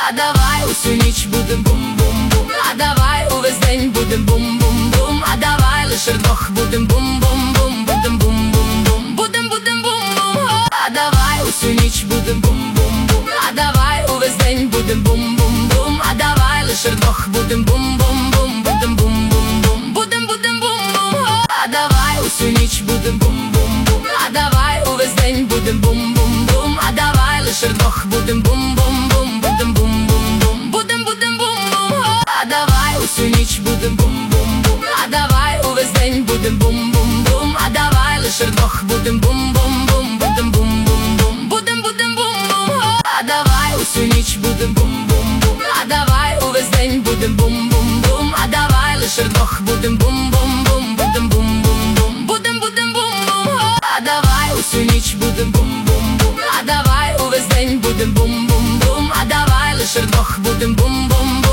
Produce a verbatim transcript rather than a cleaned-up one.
А давай усю ніч будем бум-бум-бум, а давай увесь день будем бум-бум-бум, а давай лише вдвох будем бум-бум-бум, будем бум-бум-бум, будем будем бум-бум. А давай усю ніч будем бум-бум-бум, а давай увесь день будем бум-бум-бум, а давай лише вдвох будем бум-бум-бум, будем бум-бум-бум, будем будем бум-бум. А давай усю ніч будем бум-бум-бум, а давай увесь день будем бум-бум-бум, а давай лише вдвох будем бум-бум-бум, будем бум-бум-бум, будем будем бум-бум. А давай усю ніч будем бум-бум-бум, а давай увесь день будем бум-бум-бум, а давай лише вдвох будем бум-бум-бум, будем бум-бум-бум, будем будем бум-бум. А давай усю ніч будем бум-бум-бум, а давай увесь день будем бум-бум-бум, а давай лише вдвох будем бум-бум-бум, будем бум-бум-бум, будем будем бум-бум. А давай усю ніч будем бум-бум-бум, а давай увесь день будем бум-бум-бум, а давай лише вдвох будем бум-бум.